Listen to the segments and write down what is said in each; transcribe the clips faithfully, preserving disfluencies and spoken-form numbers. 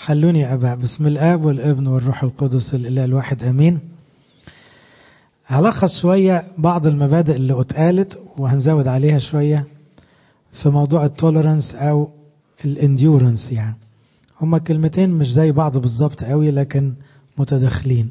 خلوني يا أبا بسم الآب والابن والروح القدس الإله الواحد أمين. هلخص شوية بعض المبادئ اللي اتقالت وهنزود عليها شوية في موضوع التولرنس أو الانديورنس. يعني هما كلمتين مش زي بعض بالظبط قوي لكن متداخلين،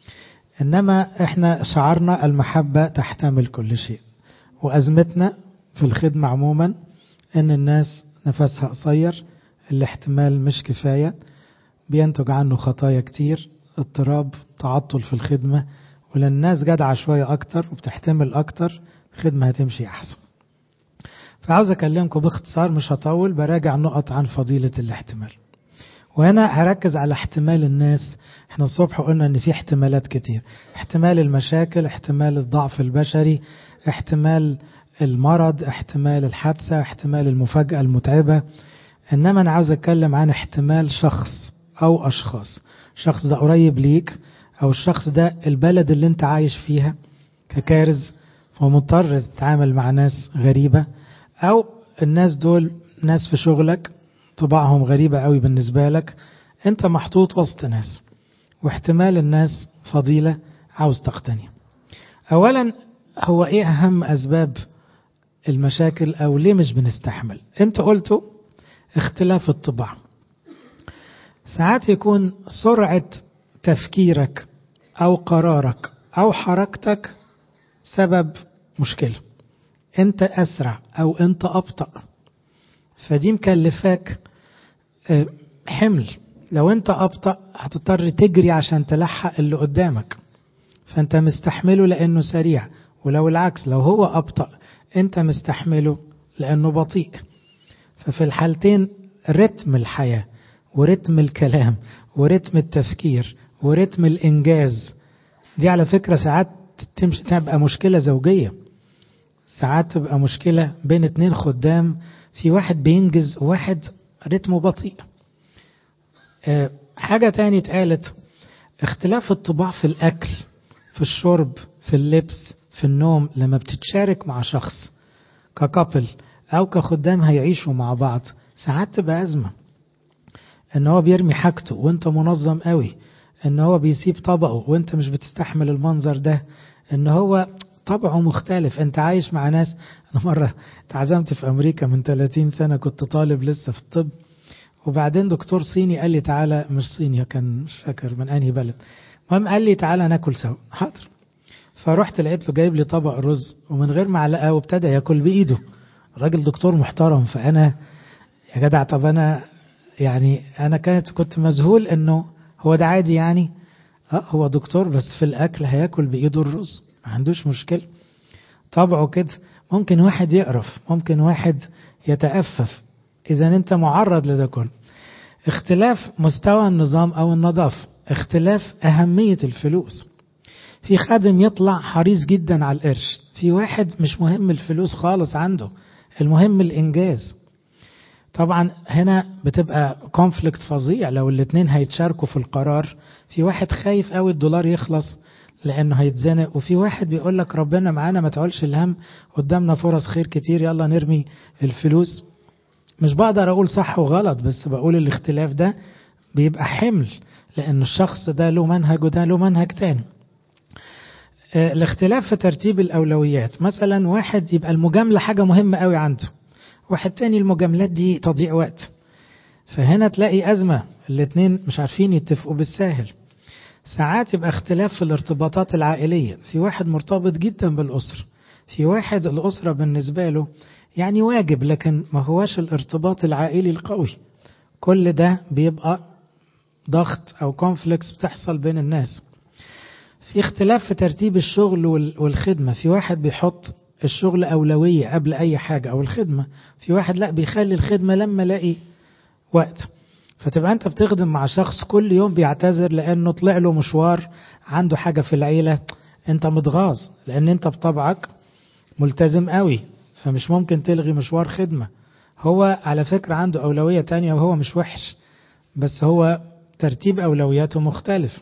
إنما إحنا شعرنا المحبة تحتمل كل شيء، وأزمتنا في الخدمة عموما إن الناس نفسها قصير، الاحتمال مش كفاية، بينتج عنه خطايا كتير، اضطراب، تعطل في الخدمة، ولأن الناس جدعة شوية أكتر وبتحتمل أكتر الخدمة هتمشي أحسن. فعاوز أكلمكم باختصار، مش هطول، براجع نقط عن فضيلة الاحتمال. وهنا هركز على احتمال الناس. احنا الصبح قلنا ان في احتمالات كتير، احتمال المشاكل، احتمال الضعف البشري، احتمال المرض، احتمال الحادثة، احتمال المفاجأة المتعبة. انما انا عاوز اتكلم عن احتمال شخص او اشخاص. الشخص ده قريب ليك، او الشخص ده البلد اللي انت عايش فيها ككارز ومضطر تتعامل مع ناس غريبة، او الناس دول ناس في شغلك طباعهم غريبة قوي بالنسبة لك، انت محطوط وسط ناس، واحتمال الناس فضيلة عاوز تقتني. اولا، هو ايه اهم اسباب المشاكل او ليه مش بنستحمل؟ انت قلتوا اختلاف الطباع. ساعات يكون سرعة تفكيرك او قرارك او حركتك سبب مشكلة، انت اسرع او انت ابطأ، فدي مكلفاك حمل. لو انت ابطأ هتضطر تجري عشان تلحق اللي قدامك، فانت مستحمله لانه سريع، ولو العكس لو هو ابطأ انت مستحمله لانه بطيء. ففي الحالتين رتم الحياة ورتم الكلام ورتم التفكير ورتم الانجاز، دي على فكرة ساعات تبقى مشكلة زوجية، ساعات تبقى مشكلة بين اتنين خدام، في واحد بينجز وواحد رتمه بطيء. أه حاجة تاني اتقالت، اختلاف الطباع في الأكل، في الشرب، في اللبس، في النوم. لما بتتشارك مع شخص ككابل أو كخدام هيعيشوا مع بعض، ساعات تبقى أزمة، ان هو بيرمي حاجته وانت منظم قوي، ان هو بيسيب طبقه وانت مش بتستحمل المنظر ده، ان هو طبعه مختلف. انت عايش مع ناس. انا مرة اتعزمت في امريكا من ثلاثين سنة، كنت طالب لسه في الطب، وبعدين دكتور صيني قال لي تعالى، مش صيني، كان مش فاكر من انهي بلد، المهم قال لي تعالى ناكل سوا. حاضر. فرحت لقيت له جايب لي طبق رز ومن غير معلقة وابتدى ياكل بايده. راجل دكتور محترم، فانا يا جدع طب انا يعني انا كانت كنت مذهول انه هو ده عادي يعني. اه هو دكتور بس في الاكل هياكل بايده الرز، ما عندوش مشكله، طبعه كده. ممكن واحد يقرف، ممكن واحد يتأفف، اذا انت معرض لده كله. اختلاف مستوى النظام او النظافه، اختلاف اهميه الفلوس. في خادم يطلع حريص جدا على القرش، في واحد مش مهم الفلوس خالص عنده، المهم الانجاز. طبعا هنا بتبقى كونفليكت فظيع لو الاثنين هيتشاركوا في القرار. في واحد خايف قوي الدولار يخلص لانه هيتزنق، وفي واحد بيقول لك ربنا معانا ما تعولش الهم، قدامنا فرص خير كتير، يلا نرمي الفلوس. مش بقدر اقول صح وغلط، بس بقول الاختلاف ده بيبقى حمل، لان الشخص ده له منهج وده له منهج تاني. اه الاختلاف في ترتيب الاولويات، مثلا واحد يبقى المجاملة حاجة مهمة قوي عنده، واحد تاني المجاملات دي تضيع وقت، فهنا تلاقي أزمة، الاتنين مش عارفين يتفقوا بالساهل. ساعات يبقى اختلاف في الارتباطات العائلية، في واحد مرتبط جدا بالأسرة، في واحد الأسرة بالنسبة له يعني واجب لكن ما هواش الارتباط العائلي القوي. كل ده بيبقى ضغط أو كونفليكس بتحصل بين الناس. في اختلاف في ترتيب الشغل والخدمة، في واحد بيحط الشغل أولوية قبل أي حاجة أو الخدمة، في واحد لا بيخلي الخدمة لما لاقي وقت. فتبقى أنت بتخدم مع شخص كل يوم بيعتذر لأنه طلع له مشوار، عنده حاجة في العيلة، أنت متغاظ لأن أنت بطبعك ملتزم قوي، فمش ممكن تلغي مشوار خدمة. هو على فكرة عنده أولوية تانية وهو مش وحش، بس هو ترتيب أولوياته مختلف.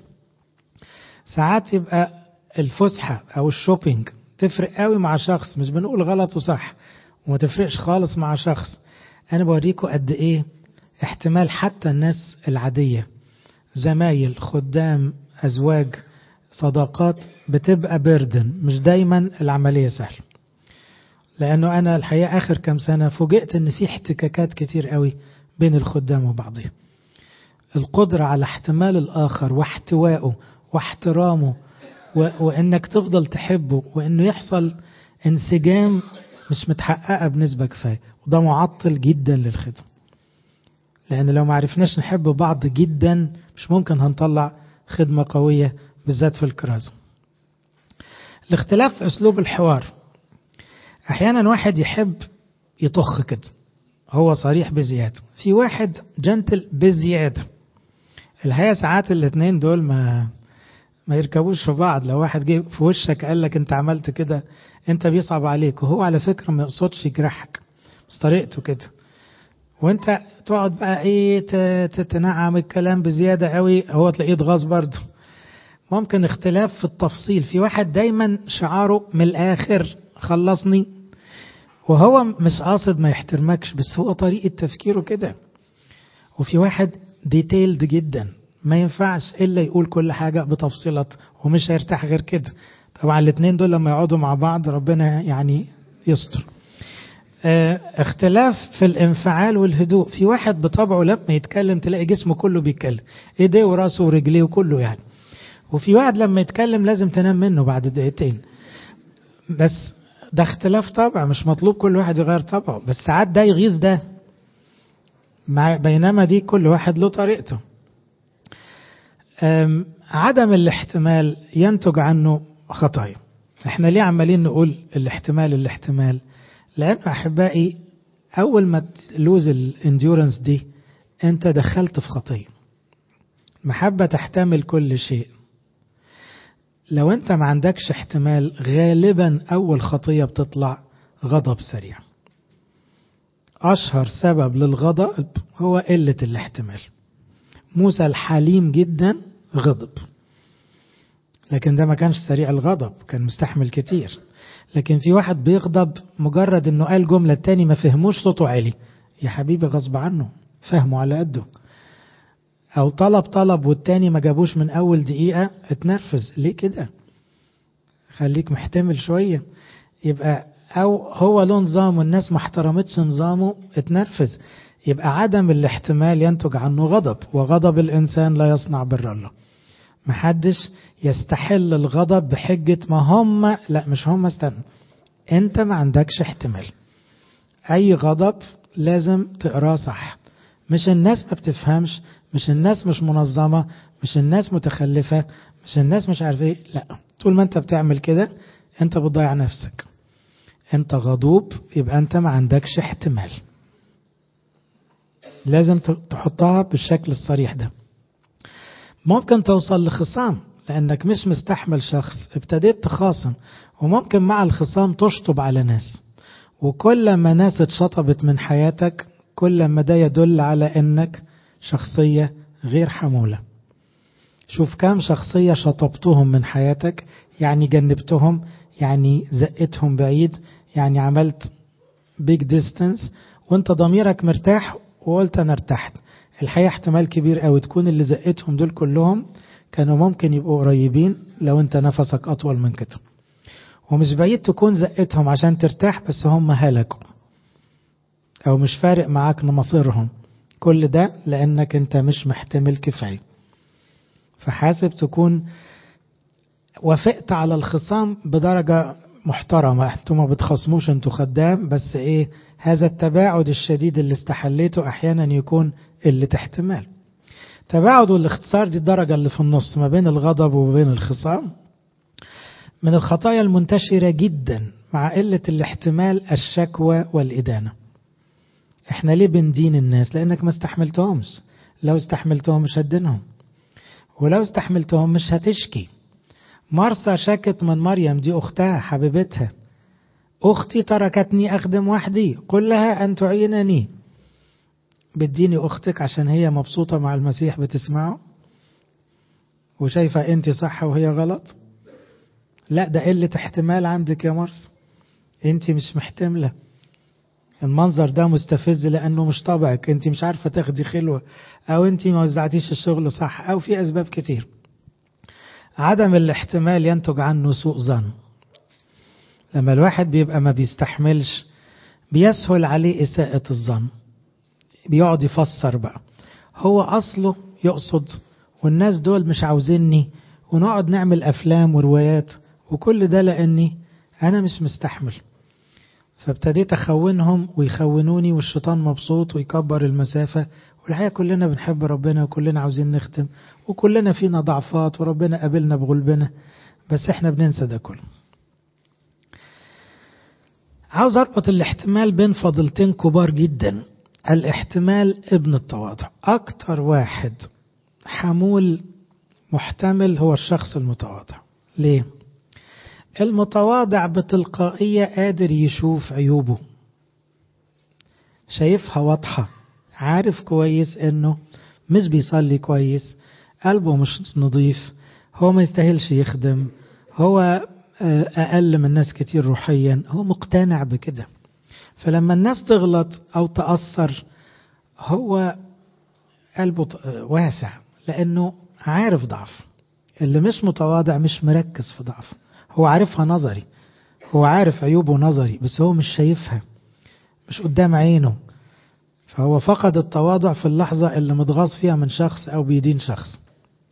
ساعات يبقى الفسحة أو الشوبينج تفرق قوي مع شخص، مش بنقول غلط وصح، وما تفرقش خالص مع شخص. انا بوريكم قد ايه احتمال حتى الناس العادية، زمايل، خدام، أزواج، صداقات، بتبقى بردن، مش دايما العملية سهلة. لأنه أنا الحقيقة آخر كام سنة فوجئت أن في احتكاكات كتير قوي بين الخدام وبعضهم. القدرة على احتمال الآخر واحتوائه واحترامه وإنك تفضل تحبه وإنه يحصل انسجام مش متحققة بنسبة كفاية، وده معطل جدا للخدمة. لأن لو ما عرفناش نحب بعض جدا مش ممكن هنطلع خدمة قوية بالذات في الكرازة. الاختلاف في أسلوب الحوار، أحيانا واحد يحب يطخ كده، هو صريح بزيادة، في واحد جنتل بزيادة. الحقيقة ساعات الاثنين دول ما ما يركبوش في بعض. لو واحد جه في وشك قال لك انت عملت كده، انت بيصعب عليك، وهو على فكرة ما يقصدش يجرحك بس طريقته كده، وانت تقعد بقى ايه تتنعم الكلام بزيادة قوي، هو تلاقيه اتغاظ برضه. ممكن اختلاف في التفصيل، في واحد دايما شعاره من الاخر خلصني، وهو مش قاصد ما يحترمكش بس هو طريقة تفكيره كده. وفي واحد ديتيلد جدا، ما ينفعش إلا يقول كل حاجة بتفصيلات ومش هيرتاح غير كده. طبعا الاثنين دول لما يقعدوا مع بعض ربنا يعني يستر. اه اختلاف في الانفعال والهدوء، في واحد بطبعه لما يتكلم تلاقي جسمه كله بيتكلم، ايديه وراسه ورجليه وكله يعني. وفي واحد لما يتكلم لازم تنام منه بعد دقيقتين. بس ده اختلاف طبع، مش مطلوب كل واحد يغير طبعه، بس ساعات ده يغيظ ده، بينما دي كل واحد له طريقته. عدم الاحتمال ينتج عنه خطايا. احنا ليه عمالين نقول الاحتمال الاحتمال؟ لأن أحبائي أول ما تلوز الانديورنس دي أنت دخلت في خطية. محبة تحتمل كل شيء. لو أنت ما عندكش احتمال غالبا أول خطية بتطلع غضب سريع. أشهر سبب للغضب هو قلة الاحتمال. موسى الحليم جدا غضب، لكن ده ما كانش سريع الغضب، كان مستحمل كتير. لكن في واحد بيغضب مجرد انه قال جملة التاني ما فهموش صوته عالي، يا حبيبي غصب عنه، فهمه على قده. او طلب طلب والتاني ما جابوش من اول دقيقة، اتنرفز. ليه كده؟ خليك محتمل شوية. يبقى او هو له نظام والناس ما احترمتش نظامه، اتنرفز. يبقى عدم الاحتمال ينتج عنه غضب، وغضب الانسان لا يصنع بر الله. محدش يستحل الغضب بحجة ما هم، لا مش هم، استنى، انت ما عندكش احتمال. اي غضب لازم تقراه صح. مش الناس ما بتفهمش، مش الناس مش منظمة، مش الناس متخلفة، مش الناس مش عارف ايه، لا، طول ما انت بتعمل كده انت بتضيع نفسك. انت غضوب يبقى انت ما عندكش احتمال. لازم تحطها بالشكل الصريح ده. ممكن توصل لخصام لأنك مش مستحمل شخص، ابتديت تخاصم، وممكن مع الخصام تشطب على ناس، وكل ما ناس اتشطبت من حياتك كل ما ده يدل على أنك شخصية غير حمولة. شوف كام شخصية شطبتهم من حياتك، يعني جنبتهم، يعني زقتهم بعيد، يعني عملت big distance وانت ضميرك مرتاح وقلت أنا ارتحت. الحقيقة احتمال كبير قوي تكون اللي زقتهم دول كلهم كانوا ممكن يبقوا قريبين لو انت نفسك أطول من كده. ومش بعيد تكون زقتهم عشان ترتاح بس هم هلكوا، أو مش فارق معاك مصيرهم. كل ده لأنك انت مش محتمل كفاية. فحاسب تكون وافقت على الخصام بدرجة محترمة، انتوا ما بتخصموش، انتوا خدام، بس ايه هذا التباعد الشديد اللي استحليته احيانا يكون اللي احتمال. تباعد والاختصار دي الدرجة اللي في النص ما بين الغضب وما بين الخصام. من الخطايا المنتشرة جدا مع قلة الاحتمال الشكوى والإدانة. احنا ليه بندين الناس؟ لانك ما استحملتهمش. لو استحملتهم مش هتدينهم، ولو استحملتهم مش هتشكي. مرسى شكت من مريم، دي أختها حبيبتها، أختي تركتني أخدم وحدي، قل لها أن تعينني. بتديني أختك عشان هي مبسوطة مع المسيح بتسمعه وشايفة أنت صح وهي غلط؟ لا، ده قلة احتمال عندك يا مرسى، أنت مش محتملة. المنظر ده مستفز لأنه مش طبعك، انت مش عارفة تاخدي خلوة، أو انت ما وزعتيش الشغل صح، أو في أسباب كتير. عدم الاحتمال ينتج عنه سوء ظن. لما الواحد بيبقى ما بيستحملش بيسهل عليه إساءة الظن، بيقعد يفسر بقى هو أصله يقصد والناس دول مش عاوزيني، ونقعد نعمل أفلام وروايات، وكل ده لأني أنا مش مستحمل. فابتديت أخونهم ويخونوني، والشيطان مبسوط ويكبر المسافة. والحقيقة كلنا بنحب ربنا، وكلنا عاوزين نخدم، وكلنا فينا ضعفات، وربنا قابلنا بغلبنا، بس احنا بننسى ده كله. عاوز أربط الاحتمال بين فضلتين كبار جدا. الاحتمال ابن التواضع. أكتر واحد حمول محتمل هو الشخص المتواضع. ليه؟ المتواضع بتلقائية قادر يشوف عيوبه، شايفها واضحة، عارف كويس انه مش بيصلي كويس، قلبه مش نظيف، هو ما يستاهلش يخدم، هو أقل من ناس كتير روحيا، هو مقتنع بكده. فلما الناس تغلط أو تأثر هو قلبه واسع، لأنه عارف ضعف. اللي مش متواضع مش مركز في ضعف، هو عارفها نظري، هو عارف عيوبه نظري، بس هو مش شايفها، مش قدام عينه. فهو فقد التواضع في اللحظة اللي متغاظ فيها من شخص أو بيدين شخص.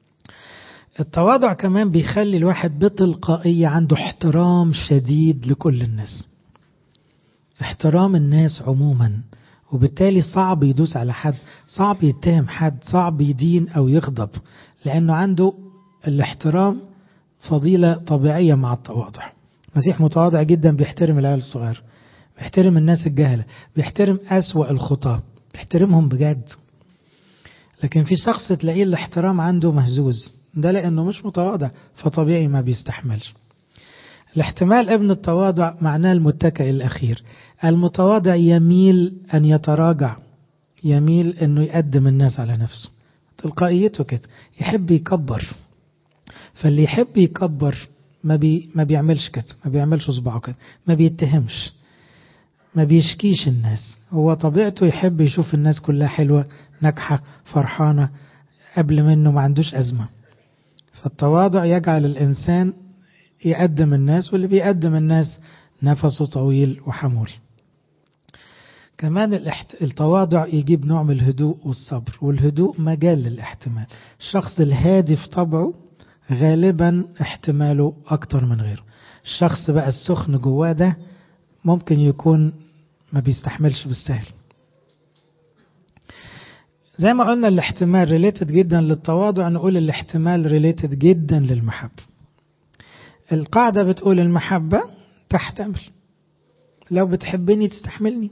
التواضع كمان بيخلي الواحد بتلقائية عنده احترام شديد لكل الناس، احترام الناس عموما، وبالتالي صعب يدوس على حد، صعب يتهم حد، صعب يدين أو يغضب، لأنه عنده الاحترام فضيلة طبيعية مع التواضع. مسيح متواضع جدا، بيحترم العيال الصغير، بيحترم الناس الجهلة، بيحترم أسوأ الخطاة، بيحترمهم بجد. لكن في شخص تلاقيه الاحترام عنده مهزوز، ده لأنه مش متواضع، فطبيعي ما بيستحملش. الاحتمال ابن التواضع معناه المتكئ الأخير. المتواضع يميل أن يتراجع، يميل أنه يقدم الناس على نفسه، تلقائيته كده، يحب يكبر. فاللي يحب يكبر ما, بي ما بيعملش كده، ما بيعملش صباعه كده، ما بيتهمش، ما بيشكيش الناس. هو طبيعته يحب يشوف الناس كلها حلوة، ناجحة، فرحانة قبل منه، ما عندوش أزمة. فالتواضع يجعل الإنسان يقدم الناس، واللي بيقدم الناس نفسه طويل وحمول. كمان التواضع يجيب نوع من الهدوء والصبر، والهدوء مجال للاحتمال. الشخص الهادي في طبعه غالبا احتماله أكتر من غيره. الشخص بقى السخن جواه ده ممكن يكون ما بيستحملش بالسهل. زي ما قلنا الاحتمال ريليتد جدا للتواضع، نقول الاحتمال ريليتد جدا للمحبة. القاعدة بتقول المحبة تحتمل، لو بتحبني تستحملني،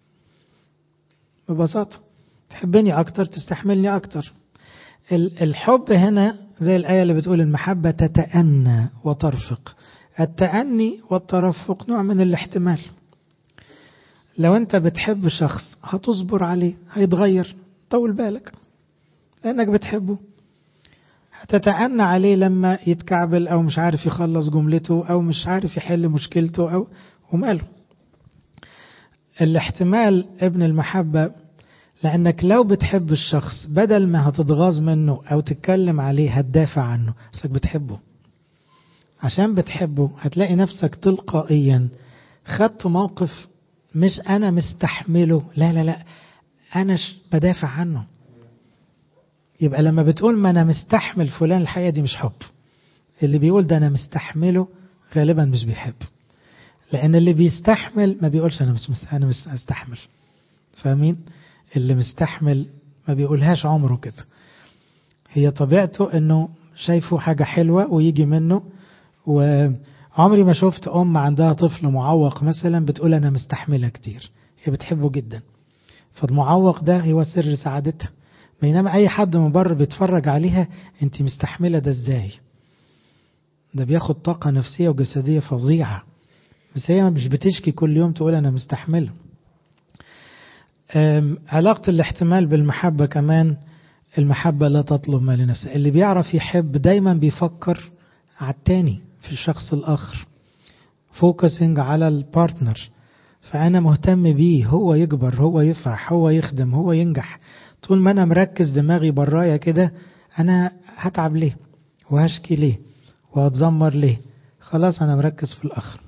ببساطة تحبني أكتر تستحملني أكتر. الحب هنا زي الآية اللي بتقول المحبة تتأنى وترفق. التأني والترفق نوع من الاحتمال. لو أنت بتحب شخص هتصبر عليه، هيتغير، طول بالك لأنك بتحبه. هتتأنى عليه لما يتكعبل أو مش عارف يخلص جملته أو مش عارف يحل مشكلته أو وماله. الاحتمال ابن المحبة، لأنك لو بتحب الشخص بدل ما هتتغاظ منه أو تتكلم عليه هتدافع عنه، أصلك بتحبه. عشان بتحبه هتلاقي نفسك تلقائيا خدت موقف، مش أنا مستحمله، لا لا لا أنا بدافع عنه. يبقى لما بتقول ما أنا مستحمل فلان، الحقيقة دي مش حب. اللي بيقول ده أنا مستحمله غالبا مش بيحب، لأن اللي بيستحمل ما بيقولش أنا مش أنا مستحمل. فاهمين؟ اللي مستحمل ما بيقولهاش عمره كده، هي طبيعته إنه شايفه حاجة حلوة ويجي منه. وعمري ما شفت أم عندها طفل معوق مثلا بتقول أنا مستحملة كتير، هي بتحبه جدا. فالمعوق ده هو سر سعادتها، بينما أي حد من بره بيتفرج عليها أنت مستحملة ده إزاي؟ ده بياخد طاقة نفسية وجسدية فظيعة، بس هي مش بتشكي كل يوم تقول أنا مستحملة. علاقة الاحتمال بالمحبة كمان، المحبة لا تطلب ما لنفسه. اللي بيعرف يحب دايما بيفكر على التاني، في الشخص الآخر، فوكسنج على البارتنر، فأنا مهتم بيه، هو يكبر، هو يفرح، هو يخدم، هو ينجح. طول ما أنا مركز دماغي برايا كده أنا هتعب ليه وهشكي ليه وهتزمر ليه؟ خلاص أنا مركز في الآخر.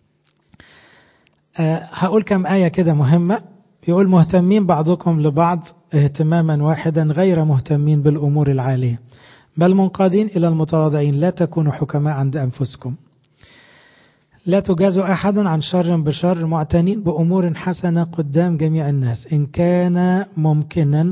أه هقول كم آية كده مهمة. يقول مهتمين بعضكم لبعض اهتماما واحدا غير مهتمين بالأمور العالية بل منقادين إلى المتواضعين، لا تكونوا حكماء عند أنفسكم، لا تجازوا أحد عن شر بشر، معتنين بأمور حسنة قدام جميع الناس، إن كان ممكنا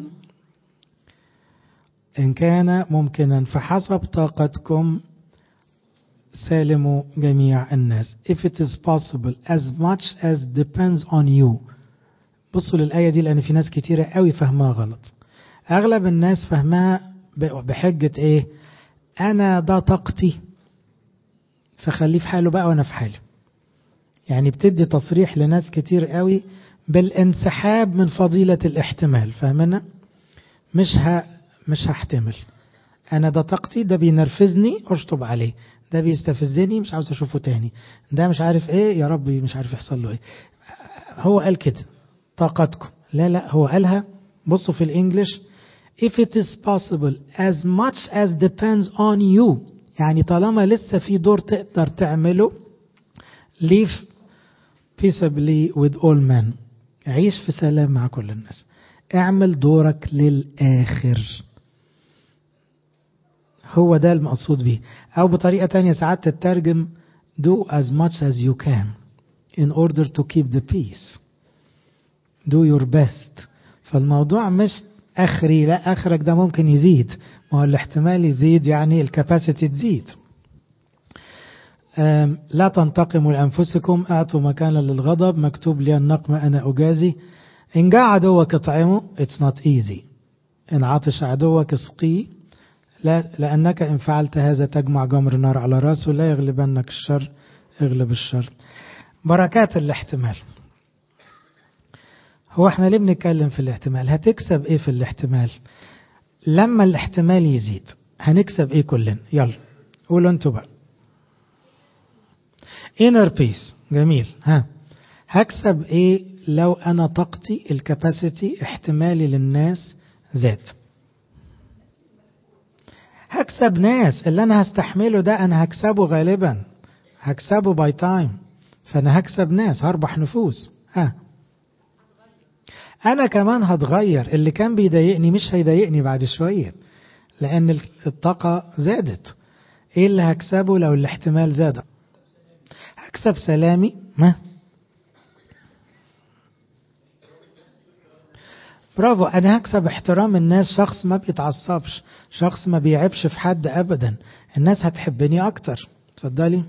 إن كان ممكنا فحسب طاقتكم سالموا جميع الناس. If it is possible as much as depends on you. بصوا للآية دي لأن في ناس كتيرة قوي فهمها غلط. أغلب الناس فهمها بحجة إيه؟ أنا ده طاقتي فخليه في حاله بقى وأنا في حالي. يعني بتدي تصريح لناس كتير قوي بالانسحاب من فضيلة الاحتمال. فاهمنا؟ مش ها مش هحتمل. أنا ده طاقتي، ده بينرفزني أشطب عليه، ده بيستفزني مش عاوز أشوفه تاني، ده مش عارف إيه يا ربي مش عارف يحصل له إيه. هو قال كده طاقتكم. لا لا هو قالها. بصوا في الإنجليش if it is possible as much as depends on you. يعني طالما لسه في دور تقدر تعمله live peaceably with all men. عيش في سلام مع كل الناس. اعمل دورك للآخر. هو ده المقصود به. أو بطريقة تانية ساعات تترجم do as much as you can in order to keep the peace. do your best. فالموضوع مش آخري، لا آخرك ده ممكن يزيد، ما هو الاحتمال يزيد يعني الكاباسيتي تزيد. لا تنتقموا لأنفسكم، أعطوا مكانا للغضب، مكتوب لي النقم أنا أجازي. إن جاع عدوك اطعمه it's not easy. إن عطش عدوك اسقيه، لا لأنك إن فعلت هذا تجمع جمر نار على راسه، لا يغلبنك الشر اغلب الشر. بركات الاحتمال. هو احنا ليه بنتكلم في الاحتمال؟ هتكسب ايه في الاحتمال؟ لما الاحتمال يزيد هنكسب ايه كلنا؟ يلا قولوا انتوا بقى. inner peace. جميل. ها هكسب ايه لو انا طاقتي الكاباسيتي احتمالي للناس زاد؟ هكسب ناس. اللي انا هستحمله ده انا هكسبه غالبا، هكسبه باي تايم. فانا هكسب ناس، هربح نفوس. ها انا كمان هتغير. اللي كان بيضايقني مش هيضايقني بعد شوية لان الطاقة زادت. ايه اللي هكسبه لو الاحتمال زاد؟ هكسب سلامي. ما برافو. انا هكسب احترام الناس، شخص ما بيتعصبش، شخص ما بيعبش في حد ابدا. الناس هتحبني اكتر. اتفضلي.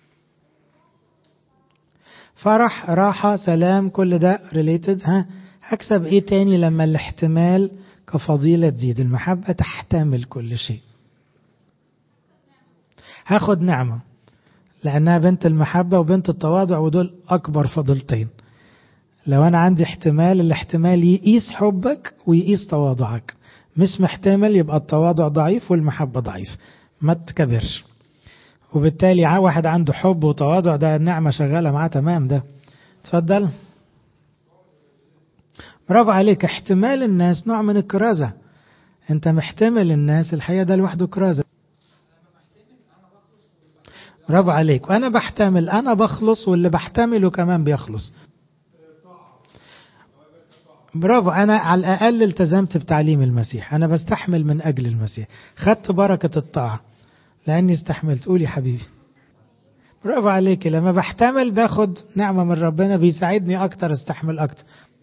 فرح، راحة، سلام، كل ده ريليتد. ها هكسب ايه تاني لما الاحتمال كفضيلة تزيد؟ المحبة تحتمل كل شيء. هاخد نعمة لانها بنت المحبة وبنت التواضع، ودول اكبر فضيلتين. لو أنا عندي احتمال، الاحتمال يقيس حبك ويقيس تواضعك. مش محتمل يبقى التواضع ضعيف والمحبة ضعيف، ما تكبرش. وبالتالي واحد عنده حب وتواضع ده النعمة شغالة معاه تمام. ده تفضل. برافو عليك. احتمال الناس نوع من الكرازة. انت محتمل الناس، الحقيقة ده لوحده كرازة. برافو عليك. وانا بحتمل انا بخلص، واللي بحتمله كمان بيخلص. برافو. أنا على الأقل التزمت بتعليم المسيح، أنا بستحمل من أجل المسيح، خدت بركة الطاعة لأني استحملت. قولي حبيبي. برافو عليك. لما بحتمل باخد نعمة من ربنا بيساعدني أكتر استحمل أكتر.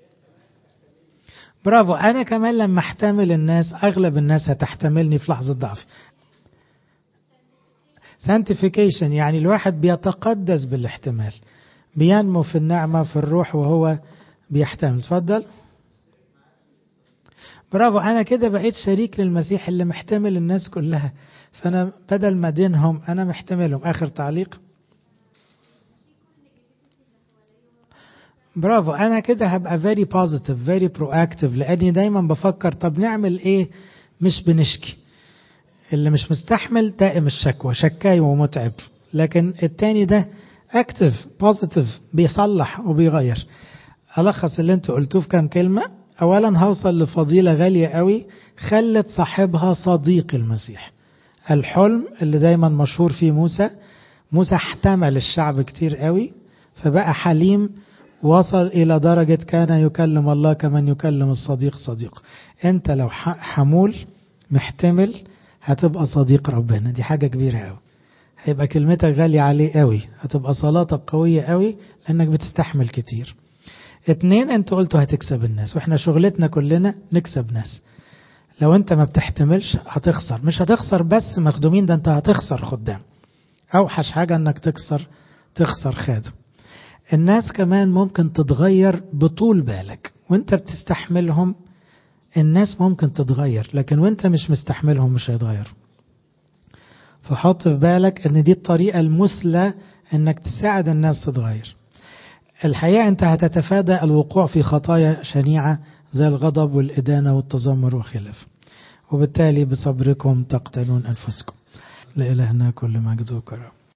برافو. أنا كمان لما احتمل الناس أغلب الناس هتحتملني في لحظة ضعف. sanctification يعني الواحد بيتقدس بالاحتمال، بينمو في النعمة في الروح وهو بيحتمل. تفضل. برافو. أنا كده بقيت شريك للمسيح اللي محتمل الناس كلها، فأنا بدل ما دينهم أنا محتملهم. آخر تعليق. برافو. أنا كده هبقى very positive very proactive لأني دايما بفكر طب نعمل إيه، مش بنشكي. اللي مش مستحمل دائم الشكوى، شكاي ومتعب. لكن التاني ده اكتف بوزيتيف، بيصلح وبيغير. ألخص اللي انتوا قلتوه في كام كلمة. أولا هوصل لفضيلة غالية قوي، خلت صاحبها صديق المسيح. الحلم اللي دايما مشهور فيه موسى، موسى احتمل الشعب كتير قوي فبقى حليم، وصل إلى درجة كان يكلم الله كمن يكلم الصديق صديق. انت لو حمول محتمل هتبقى صديق ربنا، دي حاجة كبيرة قوي. هيبقى كلمتك غالية عليه قوي، هتبقى صلاتك قوية قوي لأنك بتستحمل كتير. اتنين، انت قلتوا هتكسب الناس، واحنا شغلتنا كلنا نكسب ناس. لو انت ما بتحتملش هتخسر، مش هتخسر بس مخدومين، ده انت هتخسر خدام. اوحش حاجة انك تخسر تخسر خادم. الناس كمان ممكن تتغير بطول بالك وانت بتستحملهم. الناس ممكن تتغير لكن وانت مش مستحملهم مش هيتغير. فحط في بالك ان دي الطريقة المثلى انك تساعد الناس تتغير. الحقيقة انت هتتفادى الوقوع في خطايا شنيعة زي الغضب والإدانة والتذمر وخلاف، وبالتالي بصبركم تقتلون أنفسكم. لإلهنا كل مجد وكرم.